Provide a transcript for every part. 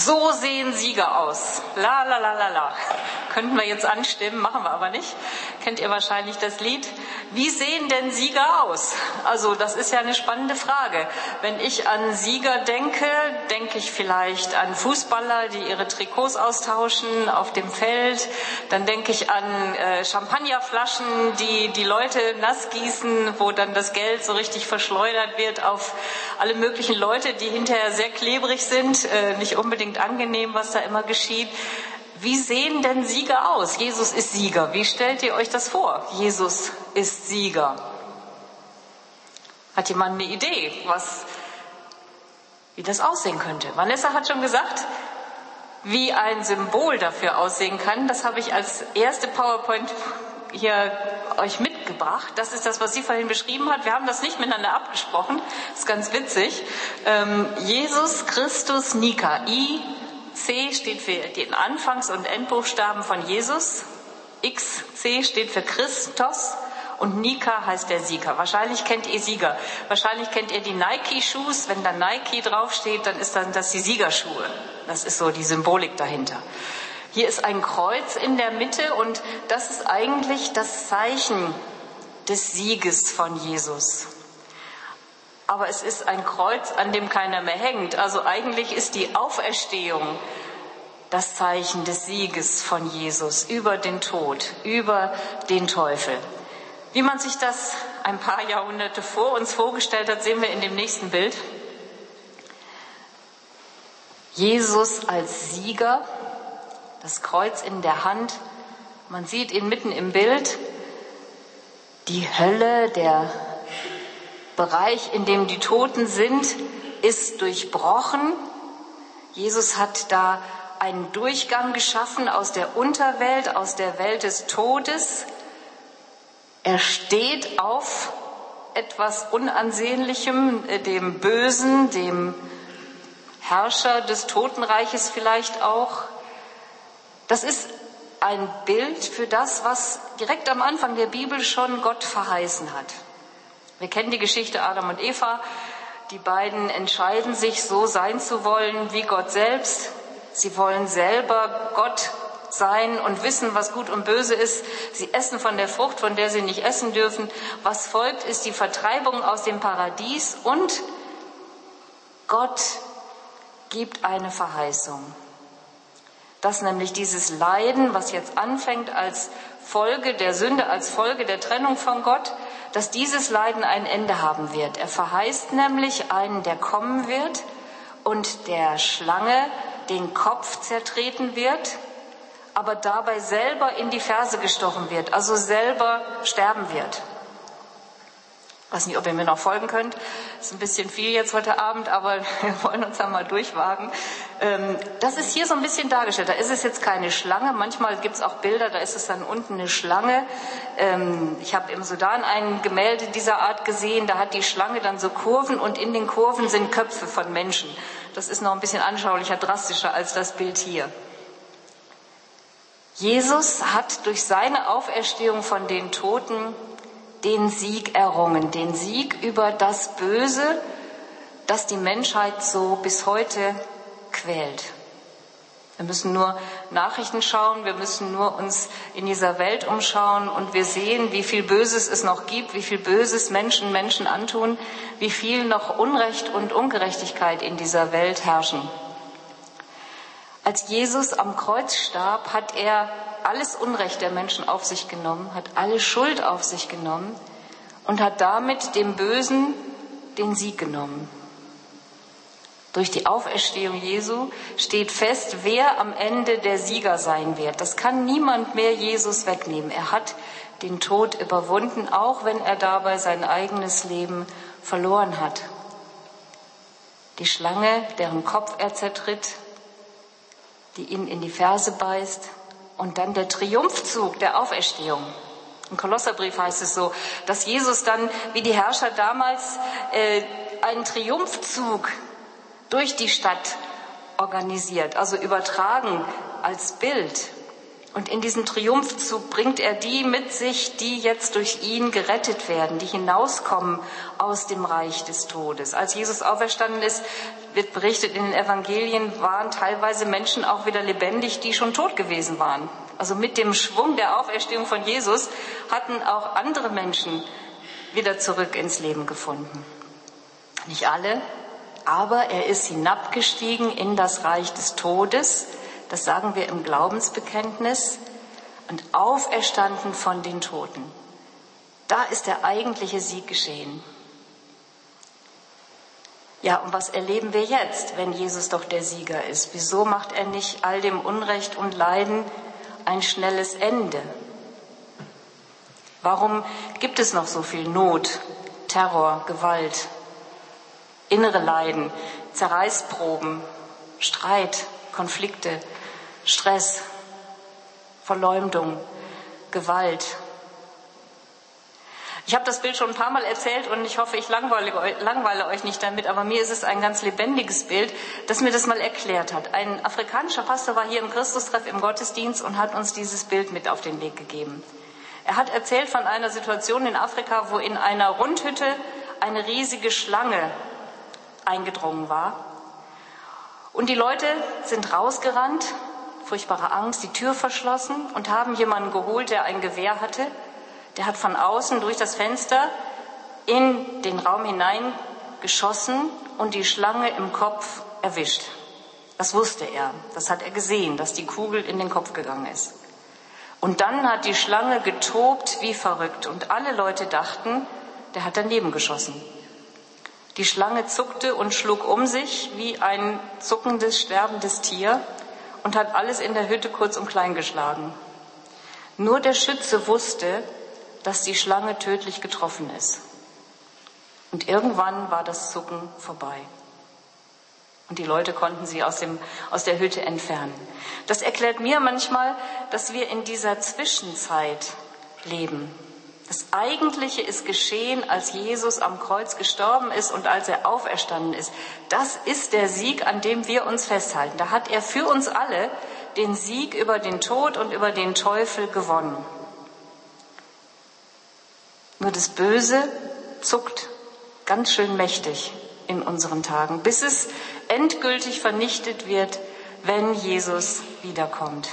So sehen Sieger aus. La la la la la. Könnten wir jetzt anstimmen, machen wir aber nicht. Kennt ihr wahrscheinlich das Lied? Wie sehen denn Sieger aus? Also das ist ja eine spannende Frage. Wenn ich an Sieger denke, denke ich vielleicht an Fußballer, die ihre Trikots austauschen auf dem Feld. Dann denke ich an Champagnerflaschen, die die Leute nass gießen, wo dann das Geld so richtig verschleudert wird auf alle möglichen Leute, die hinterher sehr klebrig sind, nicht unbedingt angenehm, was da immer geschieht. Wie sehen denn Sieger aus? Jesus ist Sieger. Wie stellt ihr euch das vor? Jesus ist Sieger. Hat jemand eine Idee, wie das aussehen könnte? Vanessa hat schon gesagt, wie ein Symbol dafür aussehen kann. Das habe ich als erste PowerPoint hier euch mitgebracht. Das ist das, was sie vorhin beschrieben hat. Wir haben das nicht miteinander abgesprochen. Das ist ganz witzig. Jesus Christus Nika. C steht für den Anfangs- und Endbuchstaben von Jesus. XC steht für Christos. Und Nika heißt der Sieger. Wahrscheinlich kennt ihr Sieger. Wahrscheinlich kennt ihr die Nike-Shoes. Wenn da Nike draufsteht, dann ist das die Siegerschuhe. Das ist so die Symbolik dahinter. Hier ist ein Kreuz in der Mitte und das ist eigentlich das Zeichen des Sieges von Jesus. Aber es ist ein Kreuz, an dem keiner mehr hängt. Also eigentlich ist die Auferstehung das Zeichen des Sieges von Jesus über den Tod, über den Teufel. Wie man sich das ein paar Jahrhunderte vor uns vorgestellt hat, sehen wir in dem nächsten Bild. Jesus als Sieger, das Kreuz in der Hand. Man sieht ihn mitten im Bild. Die Hölle, der Bereich, in dem die Toten sind, ist durchbrochen. Jesus hat da einen Durchgang geschaffen aus der Unterwelt, aus der Welt des Todes. Er steht auf etwas Unansehnlichem, dem Bösen, dem Herrscher des Totenreiches vielleicht auch. Das ist ein Bild für das, was direkt am Anfang der Bibel schon Gott verheißen hat. Wir kennen die Geschichte Adam und Eva. Die beiden entscheiden sich, so sein zu wollen wie Gott selbst. Sie wollen selber Gott sein und wissen, was gut und böse ist. Sie essen von der Frucht, von der sie nicht essen dürfen. Was folgt, ist die Vertreibung aus dem Paradies und Gott gibt eine Verheißung. Dass nämlich dieses Leiden, was jetzt anfängt als Folge der Sünde, als Folge der Trennung von Gott, dass dieses Leiden ein Ende haben wird. Er verheißt nämlich einen, der kommen wird und der Schlange den Kopf zertreten wird, aber dabei selber in die Ferse gestochen wird, also selber sterben wird. Ich weiß nicht, ob ihr mir noch folgen könnt. Das ist ein bisschen viel jetzt heute Abend, aber wir wollen uns da mal durchwagen. Das ist hier so ein bisschen dargestellt. Da ist es jetzt keine Schlange. Manchmal gibt es auch Bilder, da ist es dann unten eine Schlange. Ich habe im Sudan ein Gemälde dieser Art gesehen. Da hat die Schlange dann so Kurven und in den Kurven sind Köpfe von Menschen. Das ist noch ein bisschen anschaulicher, drastischer als das Bild hier. Jesus hat durch seine Auferstehung von den Toten den Sieg errungen, den Sieg über das Böse, das die Menschheit so bis heute quält. Wir müssen nur Nachrichten schauen, wir müssen nur uns in dieser Welt umschauen und wir sehen, wie viel Böses es noch gibt, wie viel Böses Menschen antun, wie viel noch Unrecht und Ungerechtigkeit in dieser Welt herrschen. Als Jesus am Kreuz starb, hat er alles Unrecht der Menschen auf sich genommen, hat alle Schuld auf sich genommen und hat damit dem Bösen den Sieg genommen. Durch die Auferstehung Jesu steht fest, wer am Ende der Sieger sein wird. Das kann niemand mehr Jesus wegnehmen. Er hat den Tod überwunden, auch wenn er dabei sein eigenes Leben verloren hat. Die Schlange, deren Kopf er zertritt, die ihn in die Ferse beißt, und dann der Triumphzug der Auferstehung. Im Kolosserbrief heißt es so, dass Jesus dann, wie die Herrscher damals, einen Triumphzug durch die Stadt organisiert, also übertragen als Bild. Und in diesem Triumphzug bringt er die mit sich, die jetzt durch ihn gerettet werden, die hinauskommen aus dem Reich des Todes. Als Jesus auferstanden ist, wird berichtet, in den Evangelien waren teilweise Menschen auch wieder lebendig, die schon tot gewesen waren. Also mit dem Schwung der Auferstehung von Jesus hatten auch andere Menschen wieder zurück ins Leben gefunden. Nicht alle, aber er ist hinabgestiegen in das Reich des Todes, das sagen wir im Glaubensbekenntnis, und auferstanden von den Toten. Da ist der eigentliche Sieg geschehen. Ja, und was erleben wir jetzt, wenn Jesus doch der Sieger ist? Wieso macht er nicht all dem Unrecht und Leiden ein schnelles Ende? Warum gibt es noch so viel Not, Terror, Gewalt, innere Leiden, Zerreißproben, Streit, Konflikte, Stress, Verleumdung, Gewalt? Ich habe das Bild schon ein paar Mal erzählt und ich hoffe, ich langweile euch nicht damit, aber mir ist es ein ganz lebendiges Bild, das mir das mal erklärt hat. Ein afrikanischer Pastor war hier im Christustreff im Gottesdienst und hat uns dieses Bild mit auf den Weg gegeben. Er hat erzählt von einer Situation in Afrika, wo in einer Rundhütte eine riesige Schlange eingedrungen war. Und die Leute sind rausgerannt, furchtbare Angst, die Tür verschlossen und haben jemanden geholt, der ein Gewehr hatte. Der hat von außen durch das Fenster in den Raum hinein geschossen und die Schlange im Kopf erwischt. Das wusste er, das hat er gesehen, dass die Kugel in den Kopf gegangen ist. Und dann hat die Schlange getobt wie verrückt und alle Leute dachten, der hat daneben geschossen. Die Schlange zuckte und schlug um sich wie ein zuckendes, sterbendes Tier und hat alles in der Hütte kurz und klein geschlagen. Nur der Schütze wusste, dass die Schlange tödlich getroffen ist. Und irgendwann war das Zucken vorbei. Und die Leute konnten sie aus der Hütte entfernen. Das erklärt mir manchmal, dass wir in dieser Zwischenzeit leben. Das Eigentliche ist geschehen, als Jesus am Kreuz gestorben ist und als er auferstanden ist. Das ist der Sieg, an dem wir uns festhalten. Da hat er für uns alle den Sieg über den Tod und über den Teufel gewonnen. Nur das Böse zuckt ganz schön mächtig in unseren Tagen, bis es endgültig vernichtet wird, wenn Jesus wiederkommt.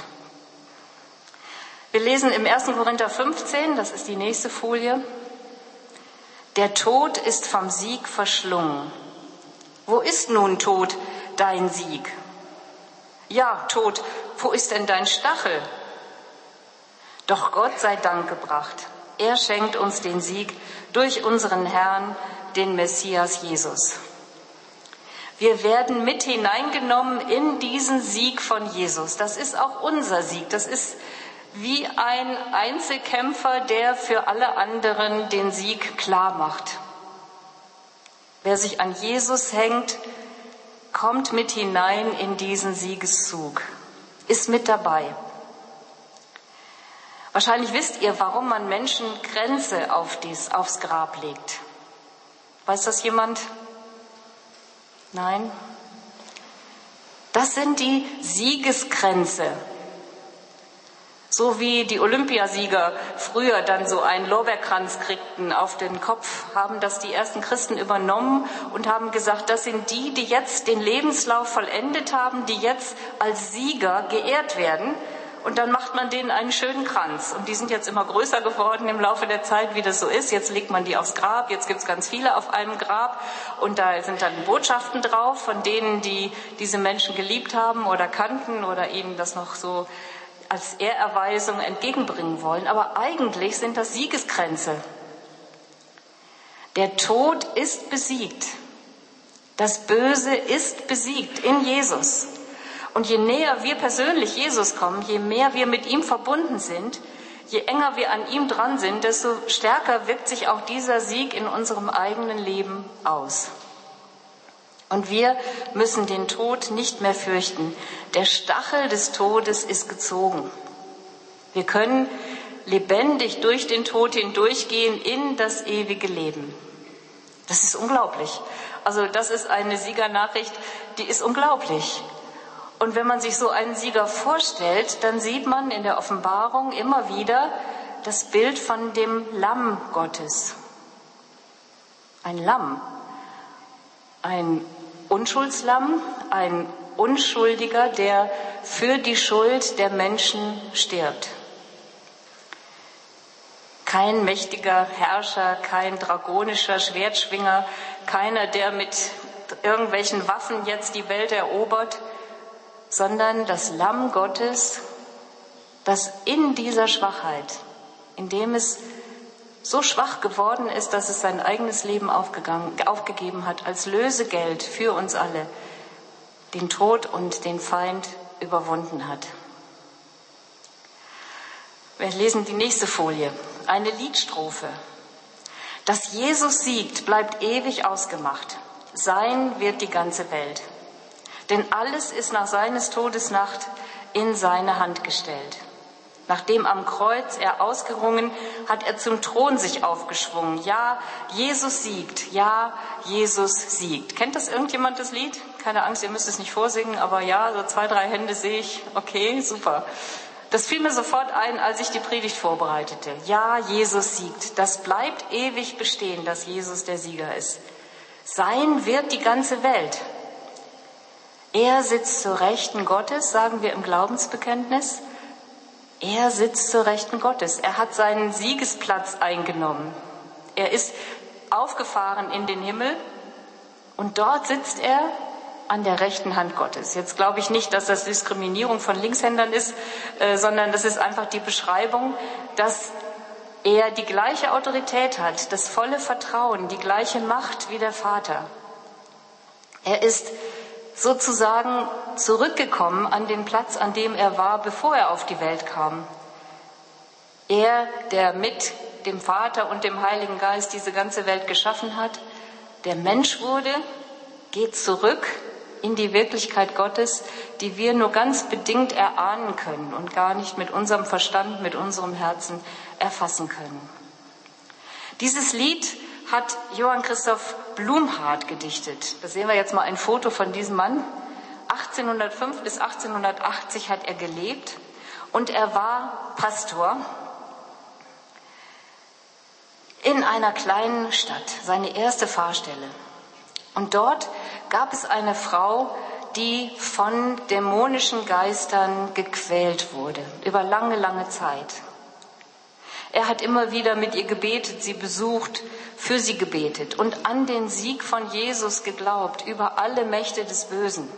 Wir lesen im 1. Korinther 15, das ist die nächste Folie. Der Tod ist vom Sieg verschlungen. Wo ist nun, Tod, dein Sieg? Ja, Tod, wo ist denn dein Stachel? Doch Gott sei Dank gebracht. Er schenkt uns den Sieg durch unseren Herrn, den Messias Jesus. Wir werden mit hineingenommen in diesen Sieg von Jesus. Das ist auch unser Sieg. Das ist wie ein Einzelkämpfer, der für alle anderen den Sieg klar macht. Wer sich an Jesus hängt, kommt mit hinein in diesen Siegeszug, ist mit dabei. Wahrscheinlich wisst ihr, warum man Menschen Kränze aufs Grab legt. Weiß das jemand? Nein? Das sind die Siegeskränze. So wie die Olympiasieger früher dann so einen Lorbeerkranz kriegten auf den Kopf, haben das die ersten Christen übernommen und haben gesagt, das sind die, die jetzt den Lebenslauf vollendet haben, die jetzt als Sieger geehrt werden. Und dann macht man denen einen schönen Kranz. Und die sind jetzt immer größer geworden im Laufe der Zeit, wie das so ist. Jetzt legt man die aufs Grab, jetzt gibt's ganz viele auf einem Grab. Und da sind dann Botschaften drauf von denen, die diese Menschen geliebt haben oder kannten oder ihnen das noch so als Ehrerweisung entgegenbringen wollen. Aber eigentlich sind das Siegeskränze. Der Tod ist besiegt. Das Böse ist besiegt in Jesus. Und je näher wir persönlich Jesus kommen, je mehr wir mit ihm verbunden sind, je enger wir an ihm dran sind, desto stärker wirkt sich auch dieser Sieg in unserem eigenen Leben aus. Und wir müssen den Tod nicht mehr fürchten. Der Stachel des Todes ist gezogen. Wir können lebendig durch den Tod hindurchgehen in das ewige Leben. Das ist unglaublich. Also das ist eine Siegernachricht, die ist unglaublich. Und wenn man sich so einen Sieger vorstellt, dann sieht man in der Offenbarung immer wieder das Bild von dem Lamm Gottes. Ein Lamm. Ein Unschuldslamm, ein Unschuldiger, der für die Schuld der Menschen stirbt. Kein mächtiger Herrscher, kein dragonischer Schwertschwinger, keiner, der mit irgendwelchen Waffen jetzt die Welt erobert, sondern das Lamm Gottes, das in dieser Schwachheit, in dem es so schwach geworden ist, dass es sein eigenes Leben aufgegeben hat, als Lösegeld für uns alle, den Tod und den Feind überwunden hat. Wir lesen die nächste Folie, eine Liedstrophe. Dass Jesus siegt, bleibt ewig ausgemacht. Sein wird die ganze Welt. Denn alles ist nach seines Todes Nacht in seine Hand gestellt. Nachdem am Kreuz er ausgerungen, hat er zum Thron sich aufgeschwungen. Ja, Jesus siegt. Ja, Jesus siegt. Kennt das irgendjemand, das Lied? Keine Angst, ihr müsst es nicht vorsingen, aber ja, so 2, 3 Hände sehe ich. Okay, super. Das fiel mir sofort ein, als ich die Predigt vorbereitete. Ja, Jesus siegt. Das bleibt ewig bestehen, dass Jesus der Sieger ist. Sein wird die ganze Welt. Er sitzt zur Rechten Gottes, sagen wir im Glaubensbekenntnis. Er sitzt zur Rechten Gottes. Er hat seinen Siegesplatz eingenommen. Er ist aufgefahren in den Himmel und dort sitzt er an der rechten Hand Gottes. Jetzt glaube ich nicht, dass das Diskriminierung von Linkshändern ist, sondern das ist einfach die Beschreibung, dass er die gleiche Autorität hat, das volle Vertrauen, die gleiche Macht wie der Vater. Er ist sozusagen zurückgekommen an den Platz, an dem er war, bevor er auf die Welt kam. Er, der mit dem Vater und dem Heiligen Geist diese ganze Welt geschaffen hat, der Mensch wurde, geht zurück in die Wirklichkeit Gottes, die wir nur ganz bedingt erahnen können und gar nicht mit unserem Verstand, mit unserem Herzen erfassen können. Dieses Lied hat Johann Christoph Blumhardt gedichtet. Da sehen wir jetzt mal ein Foto von diesem Mann. 1805 bis 1880 hat er gelebt und er war Pastor in einer kleinen Stadt, seine erste Pfarrstelle. Und dort gab es eine Frau, die von dämonischen Geistern gequält wurde, über lange, lange Zeit. Er hat immer wieder mit ihr gebetet, sie besucht, für sie gebetet und an den Sieg von Jesus geglaubt über alle Mächte des Bösen.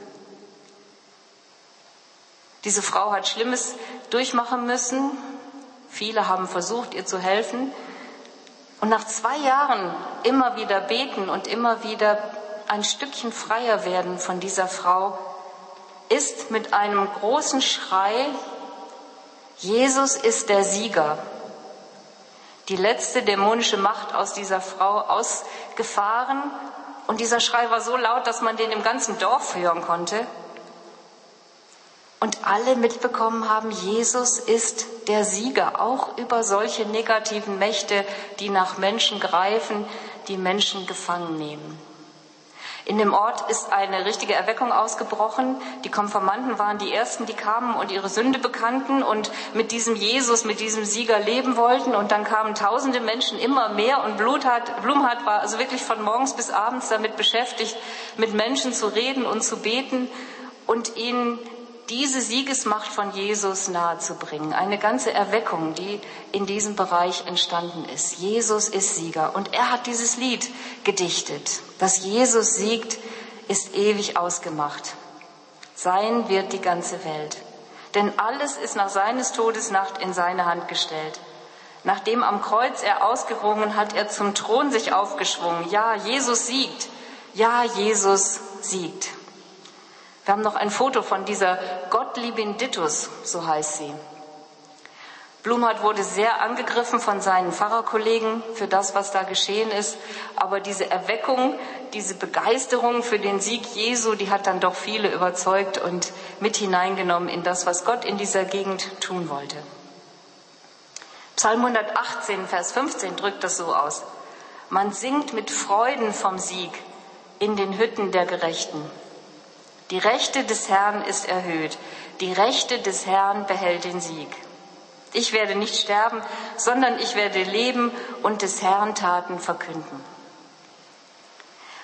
Diese Frau hat Schlimmes durchmachen müssen. Viele haben versucht, ihr zu helfen. Und nach 2 Jahren immer wieder beten und immer wieder ein Stückchen freier werden von dieser Frau, ist mit einem großen Schrei: Jesus ist der Sieger, die letzte dämonische Macht aus dieser Frau ausgefahren. Und dieser Schrei war so laut, dass man den im ganzen Dorf hören konnte. Und alle mitbekommen haben, Jesus ist der Sieger, auch über solche negativen Mächte, die nach Menschen greifen, die Menschen gefangen nehmen. In dem Ort ist eine richtige Erweckung ausgebrochen. Die Konfirmanden waren die Ersten, die kamen und ihre Sünde bekannten und mit diesem Jesus, mit diesem Sieger leben wollten. Und dann kamen tausende Menschen, immer mehr. Und Blumhardt war also wirklich von morgens bis abends damit beschäftigt, mit Menschen zu reden und zu beten und ihnen diese Siegesmacht von Jesus nahezubringen. Eine ganze Erweckung, die in diesem Bereich entstanden ist. Jesus ist Sieger. Und er hat dieses Lied gedichtet. Dass Jesus siegt, ist ewig ausgemacht. Sein wird die ganze Welt. Denn alles ist nach seines Todes Nacht in seine Hand gestellt. Nachdem am Kreuz er ausgerungen, hat er zum Thron sich aufgeschwungen. Ja, Jesus siegt. Ja, Jesus siegt. Wir haben noch ein Foto von dieser Gottliebin Dittus, so heißt sie. Blumhardt wurde sehr angegriffen von seinen Pfarrerkollegen für das, was da geschehen ist. Aber diese Erweckung, diese Begeisterung für den Sieg Jesu, die hat dann doch viele überzeugt und mit hineingenommen in das, was Gott in dieser Gegend tun wollte. Psalm 118, Vers 15 drückt das so aus: Man singt mit Freuden vom Sieg in den Hütten der Gerechten. Die Rechte des Herrn ist erhöht. Die Rechte des Herrn behält den Sieg. Ich werde nicht sterben, sondern ich werde leben und des Herrn Taten verkünden.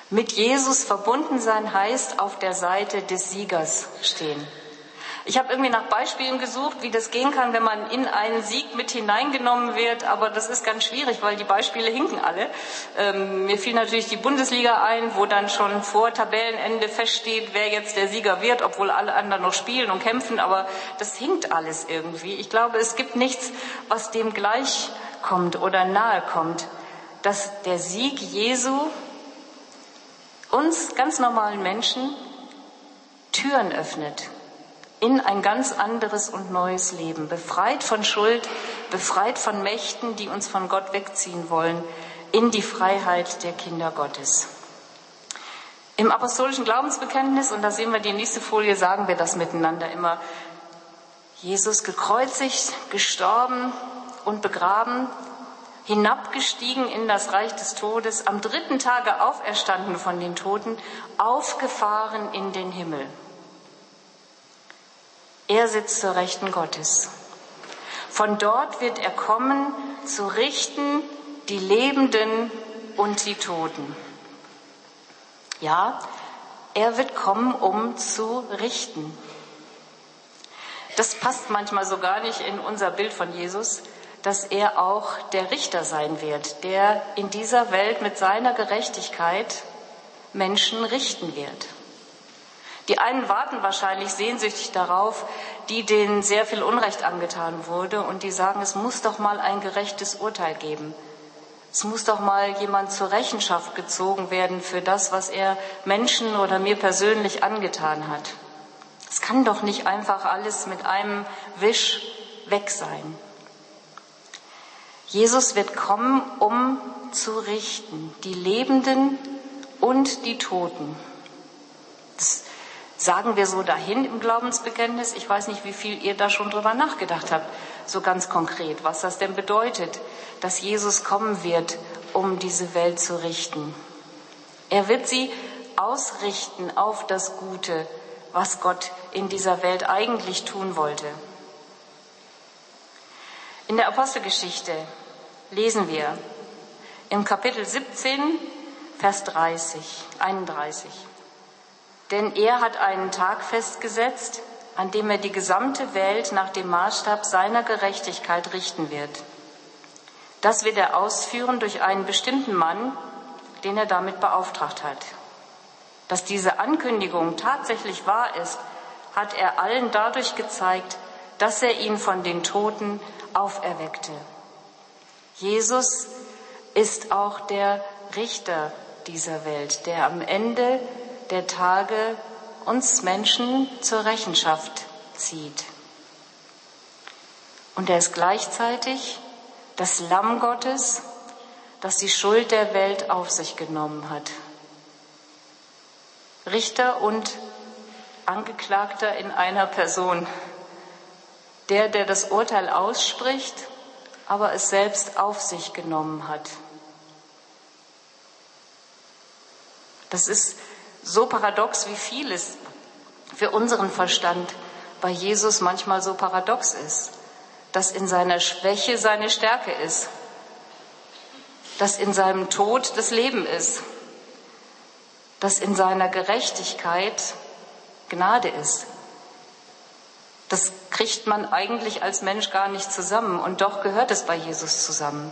Mit Jesus verbunden sein heißt auf der Seite des Siegers stehen. Ich habe irgendwie nach Beispielen gesucht, wie das gehen kann, wenn man in einen Sieg mit hineingenommen wird, aber das ist ganz schwierig, weil die Beispiele hinken alle. Mir fiel natürlich die Bundesliga ein, wo dann schon vor Tabellenende feststeht, wer jetzt der Sieger wird, obwohl alle anderen noch spielen und kämpfen, aber das hinkt alles irgendwie. Ich glaube, es gibt nichts, was dem gleich kommt oder nahe kommt, dass der Sieg Jesu uns ganz normalen Menschen Türen öffnet in ein ganz anderes und neues Leben, befreit von Schuld, befreit von Mächten, die uns von Gott wegziehen wollen, in die Freiheit der Kinder Gottes. Im apostolischen Glaubensbekenntnis, und da sehen wir die nächste Folie, sagen wir das miteinander immer: Jesus gekreuzigt, gestorben und begraben, hinabgestiegen in das Reich des Todes, am 3. Tage auferstanden von den Toten, aufgefahren in den Himmel. Er sitzt zur Rechten Gottes. Von dort wird er kommen, zu richten die Lebenden und die Toten. Ja, er wird kommen, um zu richten. Das passt manchmal so gar nicht in unser Bild von Jesus, dass er auch der Richter sein wird, der in dieser Welt mit seiner Gerechtigkeit Menschen richten wird. Die einen warten wahrscheinlich sehnsüchtig darauf, die denen sehr viel Unrecht angetan wurde, und die sagen, es muss doch mal ein gerechtes Urteil geben. Es muss doch mal jemand zur Rechenschaft gezogen werden für das, was er Menschen oder mir persönlich angetan hat. Es kann doch nicht einfach alles mit einem Wisch weg sein. Jesus wird kommen, um zu richten, die Lebenden und die Toten. Das sagen wir so dahin im Glaubensbekenntnis. Ich weiß nicht, wie viel ihr da schon drüber nachgedacht habt, so ganz konkret, was das denn bedeutet, dass Jesus kommen wird, um diese Welt zu richten. Er wird sie ausrichten auf das Gute, was Gott in dieser Welt eigentlich tun wollte. In der Apostelgeschichte lesen wir im Kapitel 17, Vers 31. Denn er hat einen Tag festgesetzt, an dem er die gesamte Welt nach dem Maßstab seiner Gerechtigkeit richten wird. Das wird er ausführen durch einen bestimmten Mann, den er damit beauftragt hat. Dass diese Ankündigung tatsächlich wahr ist, hat er allen dadurch gezeigt, dass er ihn von den Toten auferweckte. Jesus ist auch der Richter dieser Welt, der am Ende der Tage uns Menschen zur Rechenschaft zieht. Und er ist gleichzeitig das Lamm Gottes, das die Schuld der Welt auf sich genommen hat. Richter und Angeklagter in einer Person. Der das Urteil ausspricht, aber es selbst auf sich genommen hat. Das ist so paradox, wie vieles für unseren Verstand bei Jesus manchmal so paradox ist. Dass in seiner Schwäche seine Stärke ist. Dass in seinem Tod das Leben ist. Dass in seiner Gerechtigkeit Gnade ist. Das kriegt man eigentlich als Mensch gar nicht zusammen, und doch gehört es bei Jesus zusammen.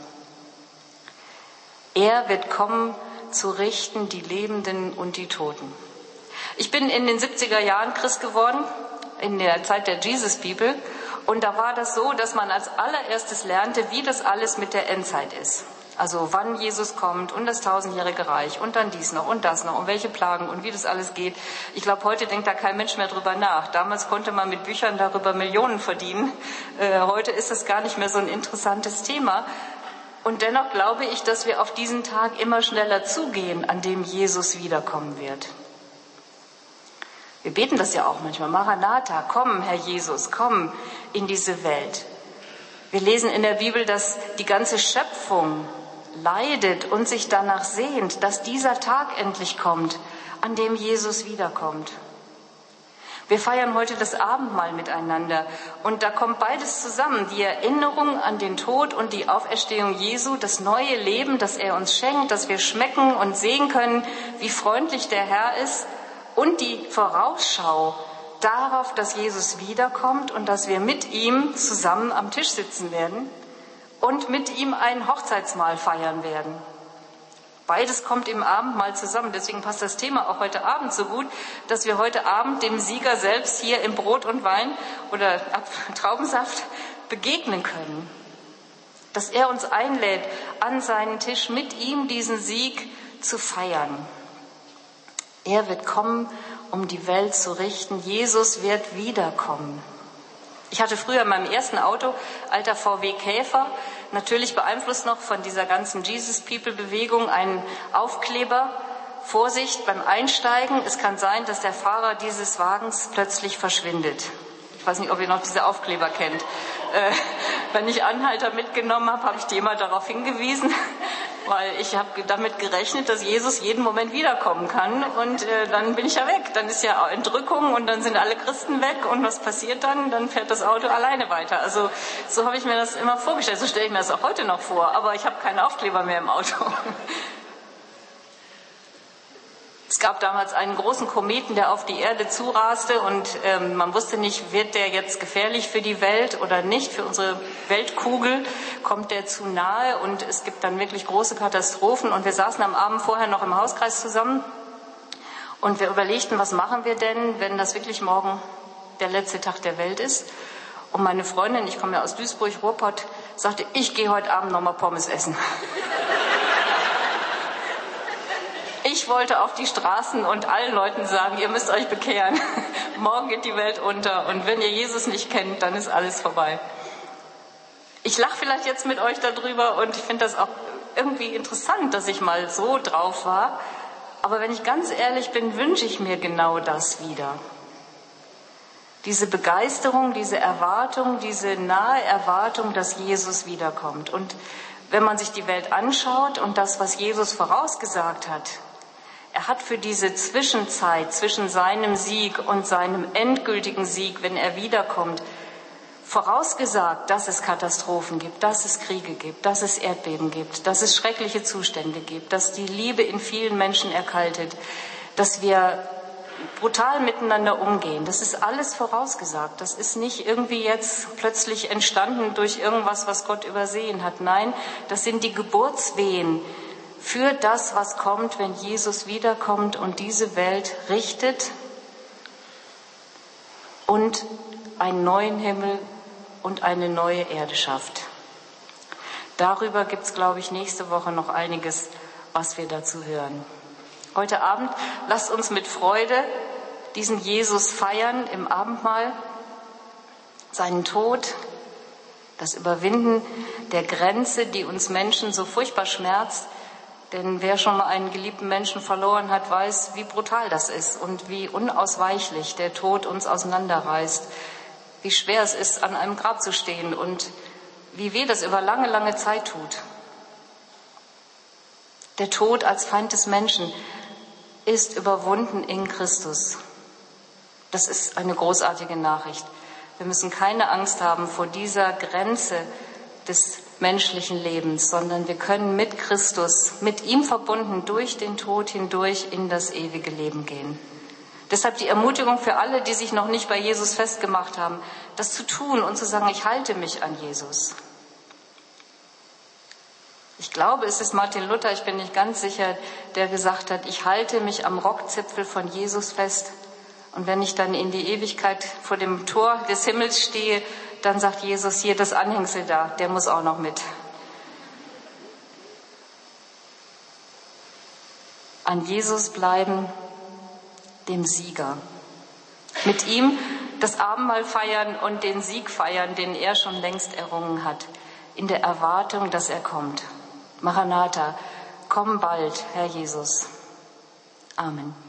Er wird kommen, zu richten die Lebenden und die Toten. Ich bin in den 70er Jahren Christ geworden, in der Zeit der Jesus-Bibel, und da war das so, dass man als allererstes lernte, wie das alles mit der Endzeit ist. Also wann Jesus kommt und das 1000-jährige Reich und dann dies noch und das noch und welche Plagen und wie das alles geht. Ich glaube, heute denkt da kein Mensch mehr drüber nach. Damals konnte man mit Büchern darüber Millionen verdienen. Heute ist das gar nicht mehr so ein interessantes Thema. Und dennoch glaube ich, dass wir auf diesen Tag immer schneller zugehen, an dem Jesus wiederkommen wird. Wir beten das ja auch manchmal. Maranatha, komm, Herr Jesus, komm in diese Welt. Wir lesen in der Bibel, dass die ganze Schöpfung leidet und sich danach sehnt, dass dieser Tag endlich kommt, an dem Jesus wiederkommt. Wir feiern heute das Abendmahl miteinander und da kommt beides zusammen. Die Erinnerung an den Tod und die Auferstehung Jesu, das neue Leben, das er uns schenkt, dass wir schmecken und sehen können, wie freundlich der Herr ist, und die Vorausschau darauf, dass Jesus wiederkommt und dass wir mit ihm zusammen am Tisch sitzen werden und mit ihm ein Hochzeitsmahl feiern werden. Beides kommt im Abendmahl zusammen. Deswegen passt das Thema auch heute Abend so gut, dass wir heute Abend dem Sieger selbst hier im Brot und Wein oder Traubensaft begegnen können. Dass er uns einlädt, an seinen Tisch mit ihm diesen Sieg zu feiern. Er wird kommen, um die Welt zu richten. Jesus wird wiederkommen. Ich hatte früher in meinem ersten Auto, alter VW Käfer, natürlich beeinflusst noch von dieser ganzen Jesus-People-Bewegung, einen Aufkleber. Vorsicht beim Einsteigen, es kann sein, dass der Fahrer dieses Wagens plötzlich verschwindet. Ich weiß nicht, ob ihr noch diese Aufkleber kennt. Wenn ich Anhalter mitgenommen habe, habe ich die immer darauf hingewiesen, weil ich habe damit gerechnet, dass Jesus jeden Moment wiederkommen kann und dann bin ich ja weg. Dann ist ja Entrückung und dann sind alle Christen weg und was passiert dann? Dann fährt das Auto alleine weiter. Also so habe ich mir das immer vorgestellt. So stelle ich mir das auch heute noch vor, aber ich habe keinen Aufkleber mehr im Auto. Es gab damals einen großen Kometen, der auf die Erde zuraste und man wusste nicht, wird der jetzt gefährlich für die Welt oder nicht, für unsere Weltkugel, kommt der zu nahe und es gibt dann wirklich große Katastrophen. Und wir saßen am Abend vorher noch im Hauskreis zusammen und wir überlegten, was machen wir denn, wenn das wirklich morgen der letzte Tag der Welt ist. Und meine Freundin, ich komme ja aus Duisburg, Ruhrpott, sagte, ich gehe heute Abend nochmal Pommes essen. Ich wollte auf die Straßen und allen Leuten sagen, ihr müsst euch bekehren. Morgen geht die Welt unter und wenn ihr Jesus nicht kennt, dann ist alles vorbei. Ich lache vielleicht jetzt mit euch darüber und ich finde das auch irgendwie interessant, dass ich mal so drauf war. Aber wenn ich ganz ehrlich bin, wünsche ich mir genau das wieder. Diese Begeisterung, diese Erwartung, diese nahe Erwartung, dass Jesus wiederkommt. Und wenn man sich die Welt anschaut und das, was Jesus vorausgesagt hat, er hat für diese Zwischenzeit zwischen seinem Sieg und seinem endgültigen Sieg, wenn er wiederkommt, vorausgesagt, dass es Katastrophen gibt, dass es Kriege gibt, dass es Erdbeben gibt, dass es schreckliche Zustände gibt, dass die Liebe in vielen Menschen erkaltet, dass wir brutal miteinander umgehen. Das ist alles vorausgesagt. Das ist nicht irgendwie jetzt plötzlich entstanden durch irgendwas, was Gott übersehen hat. Nein, das sind die Geburtswehen für das, was kommt, wenn Jesus wiederkommt und diese Welt richtet und einen neuen Himmel und eine neue Erde schafft. Darüber gibt es, glaube ich, nächste Woche noch einiges, was wir dazu hören. Heute Abend lasst uns mit Freude diesen Jesus feiern im Abendmahl, seinen Tod, das Überwinden der Grenze, die uns Menschen so furchtbar schmerzt. Denn wer schon mal einen geliebten Menschen verloren hat, weiß, wie brutal das ist und wie unausweichlich der Tod uns auseinanderreißt, wie schwer es ist, an einem Grab zu stehen und wie weh das über lange, lange Zeit tut. Der Tod als Feind des Menschen ist überwunden in Christus. Das ist eine großartige Nachricht. Wir müssen keine Angst haben vor dieser Grenze des menschlichen Lebens, sondern wir können mit Christus, mit ihm verbunden, durch den Tod hindurch in das ewige Leben gehen. Deshalb die Ermutigung für alle, die sich noch nicht bei Jesus festgemacht haben, das zu tun und zu sagen, ich halte mich an Jesus. Ich glaube, es ist Martin Luther, ich bin nicht ganz sicher, der gesagt hat, ich halte mich am Rockzipfel von Jesus fest. Und wenn ich dann in die Ewigkeit vor dem Tor des Himmels stehe, dann sagt Jesus, hier das Anhängsel da, der muss auch noch mit. An Jesus bleiben, dem Sieger. Mit ihm das Abendmahl feiern und den Sieg feiern, den er schon längst errungen hat, in der Erwartung, dass er kommt. Maranatha, komm bald, Herr Jesus. Amen.